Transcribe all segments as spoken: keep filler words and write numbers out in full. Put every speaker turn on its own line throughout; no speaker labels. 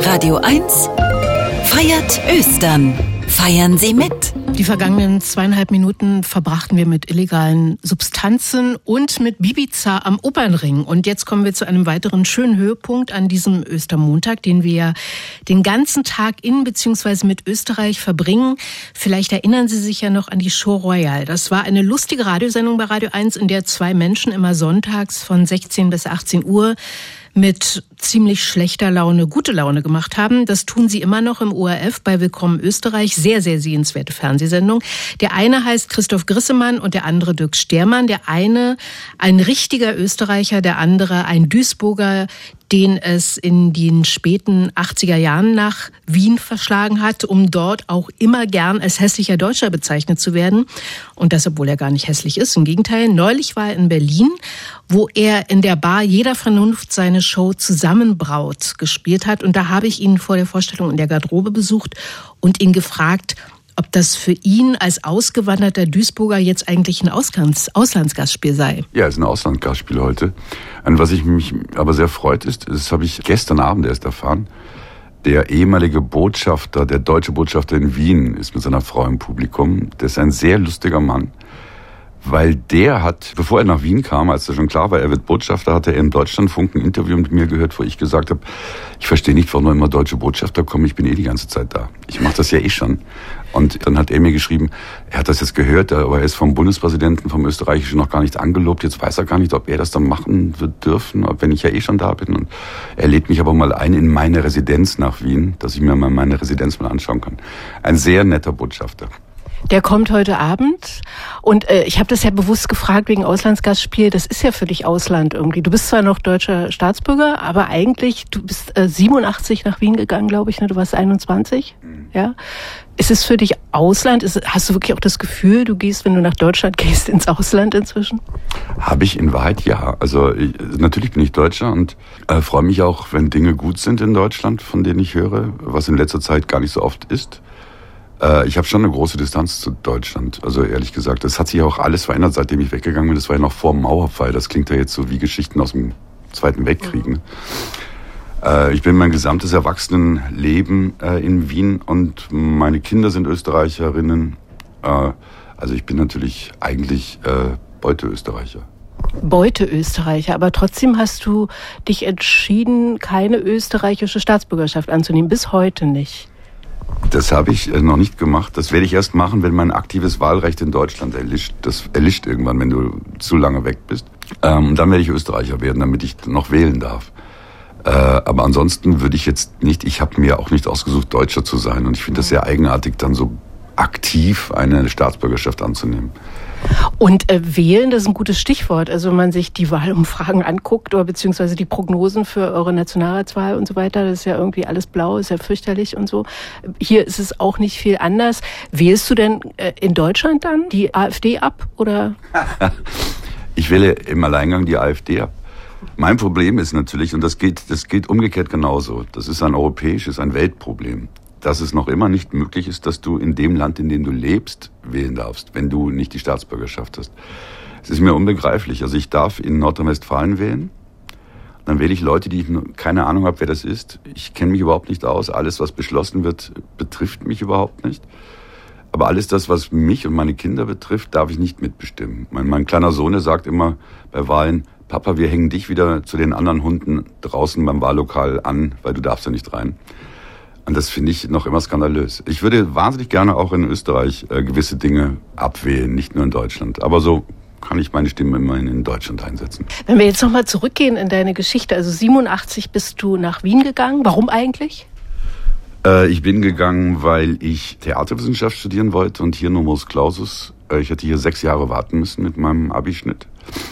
Radio eins feiert Östern. Feiern Sie mit.
Die vergangenen zweieinhalb Minuten verbrachten wir mit illegalen Substanzen und mit Bibiza am Opernring. Und jetzt kommen wir zu einem weiteren schönen Höhepunkt an diesem Östermontag, den wir den ganzen Tag in bzw. mit Österreich verbringen. Vielleicht erinnern Sie sich ja noch an die Show Royal. Das war eine lustige Radiosendung bei Radio eins, in der zwei Menschen immer sonntags von sechzehn bis achtzehn Uhr mit ziemlich schlechter Laune gute Laune gemacht haben. Das tun sie immer noch im O R F bei Willkommen Österreich. Sehr, sehr sehenswerte Fernsehsendung. Der eine heißt Christoph Grissemann und der andere Dirk Stermann. Der eine ein richtiger Österreicher, der andere ein Duisburger, den es in den späten achtziger Jahren nach Wien verschlagen hat, um dort auch immer gern als hässlicher Deutscher bezeichnet zu werden. Und das, obwohl er gar nicht hässlich ist. Im Gegenteil, neulich war er in Berlin, wo er in der Bar Jeder Vernunft seine Show Zusammenbraut gespielt hat. Und da habe ich ihn vor der Vorstellung in der Garderobe besucht und ihn gefragt, ob das für ihn als ausgewanderter Duisburger jetzt eigentlich ein Auslands- Auslandsgastspiel sei.
Ja, es ist ein Auslandsgastspiel heute. An was ich mich aber sehr freut ist, das habe ich gestern Abend erst erfahren, der ehemalige Botschafter, der deutsche Botschafter in Wien ist mit seiner Frau im Publikum. Der ist ein sehr lustiger Mann, weil der hat, bevor er nach Wien kam, als er schon klar war, er wird Botschafter, hatte er im Deutschlandfunk ein Interview mit mir gehört, wo ich gesagt habe, ich verstehe nicht, warum immer deutsche Botschafter kommen, ich bin eh die ganze Zeit da. Ich mache das ja eh schon. Und dann hat er mir geschrieben, er hat das jetzt gehört, aber er ist vom Bundespräsidenten, vom Österreichischen noch gar nicht angelobt. Jetzt weiß er gar nicht, ob er das dann machen wird dürfen, wenn ich ja eh schon da bin. Und er lädt mich aber mal ein in meine Residenz nach Wien, dass ich mir mal meine Residenz mal anschauen kann. Ein sehr netter Botschafter.
Der kommt heute Abend und äh, ich habe das ja bewusst gefragt wegen Auslandsgastspiel. Das ist ja für dich Ausland irgendwie. Du bist zwar noch deutscher Staatsbürger, aber eigentlich, du bist äh, siebenundachtzig nach Wien gegangen, glaube ich, ne? Du warst einundzwanzig, mhm. Ja. Ist es für dich Ausland? Ist, hast du wirklich auch das Gefühl, du gehst, wenn du nach Deutschland gehst, ins Ausland inzwischen?
Habe ich in Wahrheit ja. Also ich, natürlich bin ich Deutscher und äh, freue mich auch, wenn Dinge gut sind in Deutschland, von denen ich höre, was in letzter Zeit gar nicht so oft ist. Ich habe schon eine große Distanz zu Deutschland, also ehrlich gesagt. Es hat sich auch alles verändert, seitdem ich weggegangen bin. Das war ja noch vor dem Mauerfall. Das klingt ja jetzt so wie Geschichten aus dem Zweiten Weltkrieg. Ne? Ich bin mein gesamtes Erwachsenenleben in Wien und meine Kinder sind Österreicherinnen. Also ich bin natürlich eigentlich Beuteösterreicher.
Beuteösterreicher, aber trotzdem hast du dich entschieden, keine österreichische Staatsbürgerschaft anzunehmen, bis heute nicht.
Das habe ich noch nicht gemacht. Das werde ich erst machen, wenn mein aktives Wahlrecht in Deutschland erlischt. Das erlischt irgendwann, wenn du zu lange weg bist. Ähm, dann werde ich Österreicher werden, damit ich noch wählen darf. Äh, aber ansonsten würde ich jetzt nicht, ich habe mir auch nicht ausgesucht, Deutscher zu sein. Und ich finde das sehr eigenartig, dann so aktiv eine Staatsbürgerschaft anzunehmen.
Und äh, wählen, das ist ein gutes Stichwort. Also wenn man sich die Wahlumfragen anguckt oder beziehungsweise die Prognosen für eure Nationalratswahl und so weiter, das ist ja irgendwie alles blau, ist ja fürchterlich und so. Hier ist es auch nicht viel anders. Wählst du denn äh, in Deutschland dann die AfD ab oder?
Ich wähle im Alleingang die AfD ab. Mein Problem ist natürlich, und das geht, das geht umgekehrt genauso, das ist ein europäisches, ein Weltproblem, dass es noch immer nicht möglich ist, dass du in dem Land, in dem du lebst, wählen darfst, wenn du nicht die Staatsbürgerschaft hast. Es ist mir unbegreiflich. Also ich darf in Nordrhein-Westfalen wählen, dann wähle ich Leute, die ich keine Ahnung habe, wer das ist. Ich kenne mich überhaupt nicht aus. Alles, was beschlossen wird, betrifft mich überhaupt nicht. Aber alles das, was mich und meine Kinder betrifft, darf ich nicht mitbestimmen. Mein, mein kleiner Sohn, der sagt immer bei Wahlen, Papa, wir hängen dich wieder zu den anderen Hunden draußen beim Wahllokal an, weil du darfst ja nicht rein. Und das finde ich noch immer skandalös. Ich würde wahnsinnig gerne auch in Österreich äh, gewisse Dinge abwählen, nicht nur in Deutschland. Aber so kann ich meine Stimme immerhin in Deutschland einsetzen.
Wenn wir jetzt nochmal zurückgehen in deine Geschichte, also siebenundachtzig bist du nach Wien gegangen. Warum eigentlich?
Äh, ich bin gegangen, weil ich Theaterwissenschaft studieren wollte und hier Numerus Clausus. Äh, ich hätte hier sechs Jahre warten müssen mit meinem Abischnitt.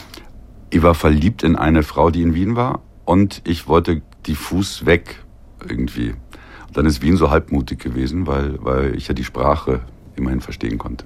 Ich war verliebt in eine Frau, die in Wien war und ich wollte diffus weg irgendwie. Dann ist Wien so halbmutig gewesen, weil, weil ich ja die Sprache immerhin verstehen konnte.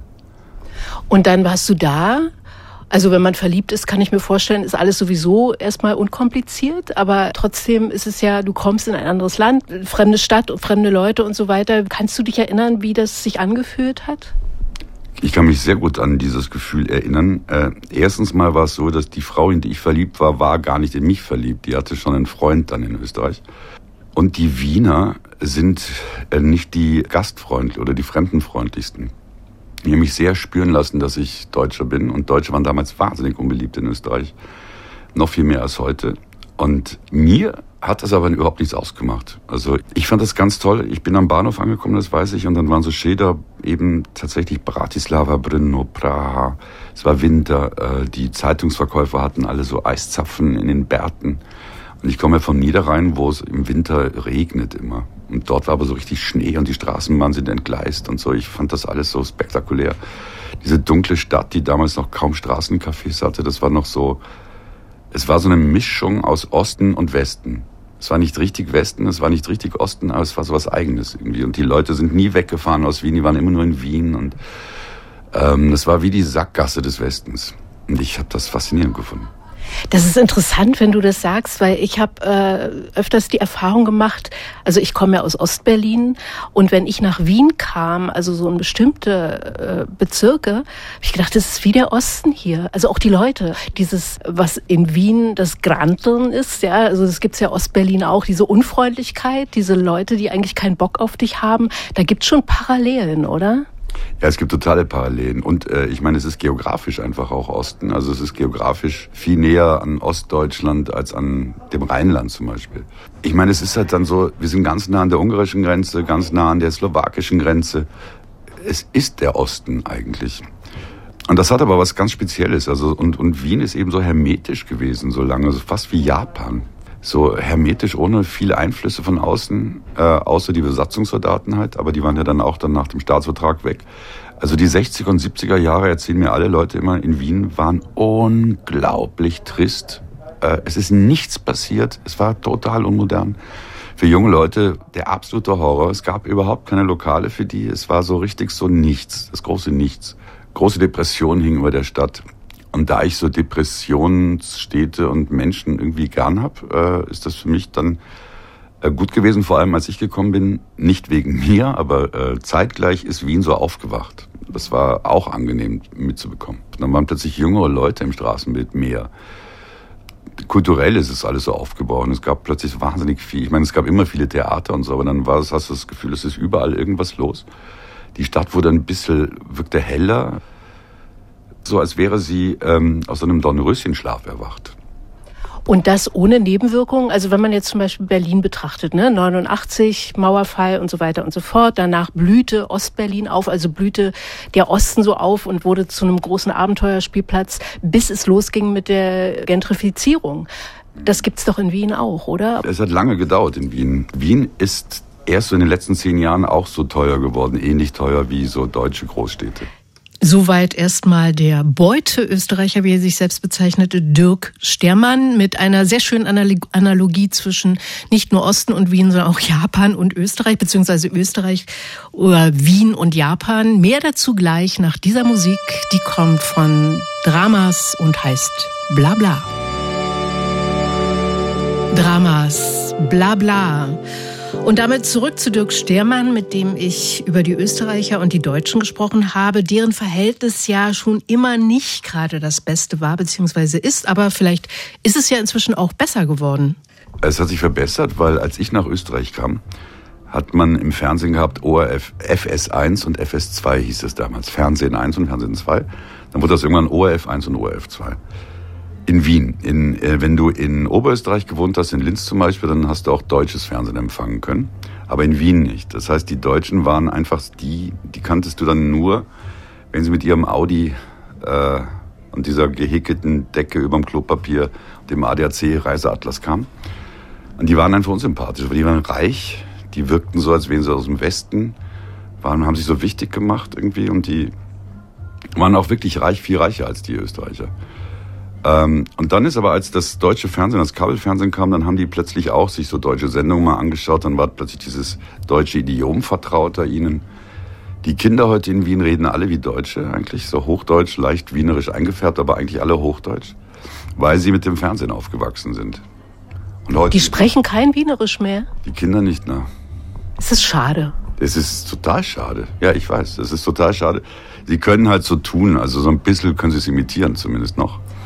Und dann warst du da? Also wenn man verliebt ist, kann ich mir vorstellen, ist alles sowieso erstmal unkompliziert, aber trotzdem ist es ja, du kommst in ein anderes Land, fremde Stadt, fremde Leute und so weiter. Kannst du dich erinnern, wie das sich angefühlt hat?
Ich kann mich sehr gut an dieses Gefühl erinnern. Äh, erstens mal war es so, dass die Frau, in die ich verliebt war, war gar nicht in mich verliebt. Die hatte schon einen Freund dann in Österreich. Und die Wiener sind nicht die gastfreundlich oder die fremdenfreundlichsten. Die haben mich sehr spüren lassen, dass ich Deutscher bin. Und Deutsche waren damals wahnsinnig unbeliebt in Österreich. Noch viel mehr als heute. Und mir hat das aber überhaupt nichts ausgemacht. Also ich fand das ganz toll. Ich bin am Bahnhof angekommen, das weiß ich. Und dann waren so Schilder, eben tatsächlich Bratislava, Brno, Praha. Es war Winter. Die Zeitungsverkäufer hatten alle so Eiszapfen in den Bärten. Und ich komme vom Niederrhein, wo es im Winter regnet immer. Und dort war aber so richtig Schnee und die Straßenbahnen sind entgleist und so. Ich fand das alles so spektakulär. Diese dunkle Stadt, die damals noch kaum Straßencafés hatte, das war noch so, es war so eine Mischung aus Osten und Westen. Es war nicht richtig Westen, es war nicht richtig Osten, aber es war so was Eigenes irgendwie. Und die Leute sind nie weggefahren aus Wien, die waren immer nur in Wien. Und ähm, das war wie die Sackgasse des Westens. Und ich habe das faszinierend gefunden.
Das ist interessant, wenn du das sagst, weil ich habe äh, öfters die Erfahrung gemacht, also ich komme ja aus Ostberlin und wenn ich nach Wien kam, also so in bestimmte äh, Bezirke, habe ich gedacht, das ist wie der Osten hier. Also auch die Leute, dieses, was in Wien das Granteln ist, ja, also das gibt's ja Ostberlin auch, diese Unfreundlichkeit, diese Leute, die eigentlich keinen Bock auf dich haben, da gibt's schon Parallelen, oder?
Ja, es gibt totale Parallelen und äh, ich meine, es ist geografisch einfach auch Osten. Also es ist geografisch viel näher an Ostdeutschland als an dem Rheinland zum Beispiel. Ich meine, es ist halt dann so, wir sind ganz nah an der ungarischen Grenze, ganz nah an der slowakischen Grenze. Es ist der Osten eigentlich. Und das hat aber was ganz Spezielles. Also und, und Wien ist eben so hermetisch gewesen so lange, also fast wie Japan. So hermetisch, ohne viele Einflüsse von außen, äh, außer die Besatzungssoldaten halt, aber die waren ja dann auch dann nach dem Staatsvertrag weg. Also die sechziger und siebziger Jahre, erzählen mir alle Leute immer, in Wien waren unglaublich trist. Äh, es ist nichts passiert, es war total unmodern. Für junge Leute der absolute Horror. Es gab überhaupt keine Lokale für die, es war so richtig so nichts, das große Nichts. Große Depression hing über der Stadt. Und da ich so Depressionsstädte und Menschen irgendwie gern habe, äh, ist das für mich dann äh, gut gewesen, vor allem als ich gekommen bin, nicht wegen mir, aber äh, zeitgleich ist Wien so aufgewacht. Das war auch angenehm mitzubekommen. Dann waren plötzlich jüngere Leute im Straßenbild mehr. Kulturell ist es alles so aufgebaut. Es gab plötzlich wahnsinnig viel. Ich meine, es gab immer viele Theater und so, aber dann war es, hast du das Gefühl, es ist überall irgendwas los. Die Stadt wurde ein bisschen, wirkte heller. So als wäre sie ähm, aus einem Dornröschenschlaf erwacht.
Und das ohne Nebenwirkungen? Also wenn man jetzt zum Beispiel Berlin betrachtet, ne, neunundachtzig, Mauerfall und so weiter und so fort. Danach blühte Ostberlin auf, also blühte der Osten so auf und wurde zu einem großen Abenteuerspielplatz, bis es losging mit der Gentrifizierung. Das gibt's doch in Wien auch, oder?
Es hat lange gedauert in Wien. Wien ist erst so in den letzten zehn Jahren auch so teuer geworden, ähnlich teuer wie so deutsche Großstädte.
Soweit erstmal der Beute-Österreicher, wie er sich selbst bezeichnete, Dirk Stermann, mit einer sehr schönen Analogie zwischen nicht nur Osten und Wien, sondern auch Japan und Österreich, beziehungsweise Österreich oder Wien und Japan. Mehr dazu gleich nach dieser Musik, die kommt von Dramas und heißt Blabla. Dramas, Blabla. Und damit zurück zu Dirk Stermann, mit dem ich über die Österreicher und die Deutschen gesprochen habe, deren Verhältnis ja schon immer nicht gerade das Beste war, beziehungsweise ist, aber vielleicht ist es ja inzwischen auch besser geworden.
Es hat sich verbessert, weil als ich nach Österreich kam, hat man im Fernsehen gehabt O R F, F S eins und F S zwei hieß es damals, Fernsehen eins und Fernsehen zwei. Dann wurde das irgendwann O R F eins und O R F zwei. In Wien. In, äh, wenn du in Oberösterreich gewohnt hast, in Linz zum Beispiel, dann hast du auch deutsches Fernsehen empfangen können. Aber in Wien nicht. Das heißt, die Deutschen waren einfach die, die kanntest du dann nur, wenn sie mit ihrem Audi äh, und dieser gehäkelten Decke überm Klopapier, dem A D A C-Reiseatlas kamen. Und die waren einfach unsympathisch, weil die waren reich, die wirkten so, als wären sie aus dem Westen, waren, haben sich so wichtig gemacht irgendwie und die waren auch wirklich reich, viel reicher als die Österreicher. Und dann ist aber, als das deutsche Fernsehen, das Kabelfernsehen kam, dann haben die plötzlich auch sich so deutsche Sendungen mal angeschaut. Dann war plötzlich dieses deutsche Idiom vertrauter ihnen. Die Kinder heute in Wien reden alle wie Deutsche eigentlich, so Hochdeutsch, leicht wienerisch eingefärbt, aber eigentlich alle Hochdeutsch, weil sie mit dem Fernsehen aufgewachsen sind. Und heute
die sprechen kein Wienerisch mehr?
Die Kinder nicht, ne?
Es ist schade.
Es ist total schade. Ja, ich weiß, es ist total schade. Sie können halt so tun, also so ein bisschen können sie es imitieren zumindest noch.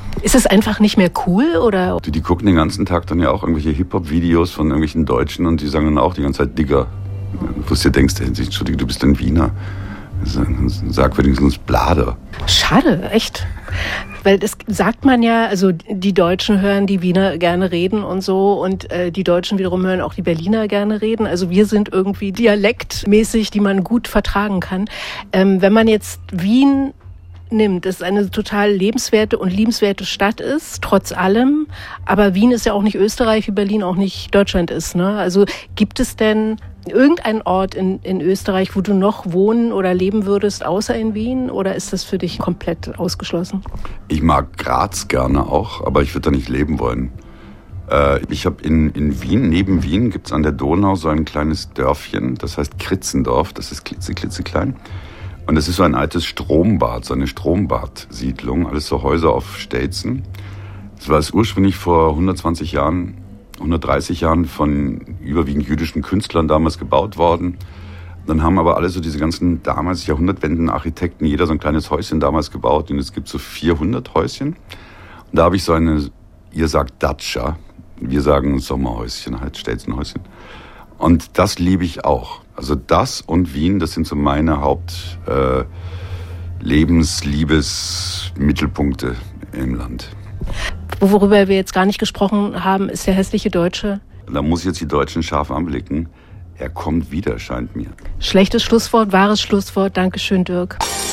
Ist es einfach nicht mehr cool, oder?
Die, die gucken den ganzen Tag dann ja auch irgendwelche Hip-Hop-Videos von irgendwelchen Deutschen und die sagen dann auch die ganze Zeit Digger. Wo du dir denkst, Entschuldige, du bist ein Wiener. Sag wenigstens Blader.
Schade, echt. Weil das sagt man ja, also die Deutschen hören die Wiener gerne reden und so und äh, die Deutschen wiederum hören auch die Berliner gerne reden. Also wir sind irgendwie dialektmäßig, die man gut vertragen kann. Ähm, wenn man jetzt Wien nimmt, das eine total lebenswerte und liebenswerte Stadt ist, trotz allem. Aber Wien ist ja auch nicht Österreich, wie Berlin auch nicht Deutschland ist, ne? Also gibt es denn irgendeinen Ort in, in Österreich, wo du noch wohnen oder leben würdest, außer in Wien? Oder ist das für dich komplett ausgeschlossen?
Ich mag Graz gerne auch, aber ich würde da nicht leben wollen. Äh, ich habe in, in Wien, neben Wien, gibt's an der Donau so ein kleines Dörfchen, das heißt Kritzendorf, das ist klitze, klitzeklein. Und das ist so ein altes Strombad, so eine Strombadsiedlung, alles so Häuser auf Stelzen. Das war es ursprünglich vor hundertzwanzig Jahren, hundertdreißig Jahren von überwiegend jüdischen Künstlern damals gebaut worden. Dann haben aber alle so diese ganzen damals Jahrhundertwenden Architekten jeder so ein kleines Häuschen damals gebaut. Und es gibt so vierhundert Häuschen. Und da habe ich so eine, ihr sagt Datscha, wir sagen Sommerhäuschen, halt Stelzenhäuschen. Und das liebe ich auch. Also das und Wien, das sind so meine Haupt äh, Lebens-, Liebes-, Mittelpunkte im Land.
Worüber wir jetzt gar nicht gesprochen haben, ist der hässliche Deutsche.
Da muss ich jetzt die Deutschen scharf anblicken. Er kommt wieder, scheint mir.
Schlechtes Schlusswort, wahres Schlusswort. Dankeschön, Dirk.